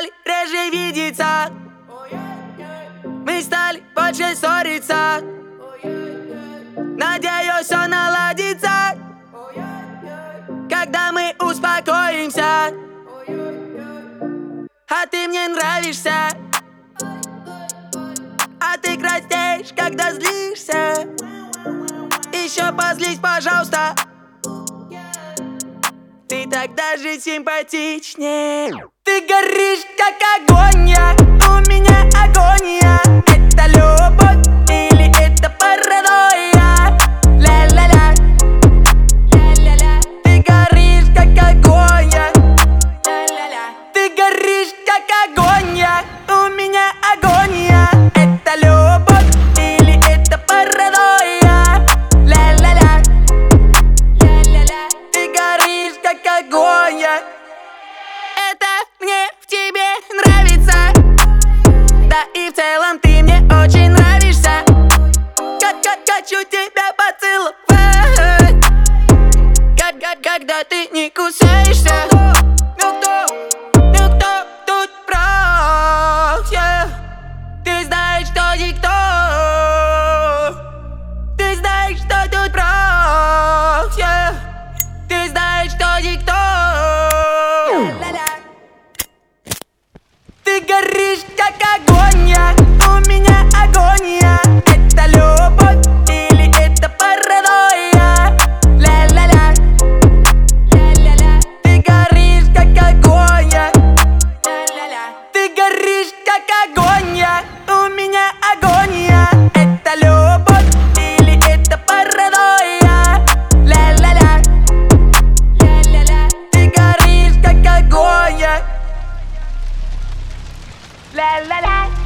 стали реже видеться, мы стали больше ссориться. Надеюсь, все наладится, когда мы успокоимся. А ты мне нравишься, а ты краснеешь, когда злишься. Еще позлись, пожалуйста, ты так даже симпатичнее. Ты горишь, как огонь, у меня агония. Это любовь или это паранойя? Ля-ля-ля, ля-ля-ля. Ты горишь, как огонь, ля-ля-ля. Ты горишь, как огонь, у меня агония. Это любовь или это паранойя? Ля-ля-ля, ля-ля-ля. Ты горишь, как огонь. Это мне в тебе нравится, да и в целом ты мне очень нравишься. Хочу тебя поцеловать, когда ты не кусаешься. Ну кто тут прав? Ты знаешь, что никто. Ты знаешь, что тут прав. Ты знаешь, что никто. Ты горишь, как огонь, у меня агония. Это любовь или это паранойя? Ля-ля-ля, ля-ля-ля. Ты горишь, как огонь, ля-ля-ля. Ты горишь, как огонь, у меня агония. Это любовь или это паранойя? Ля-ля-ля, ля-ля-ля. Ты горишь, как огонь. La la la.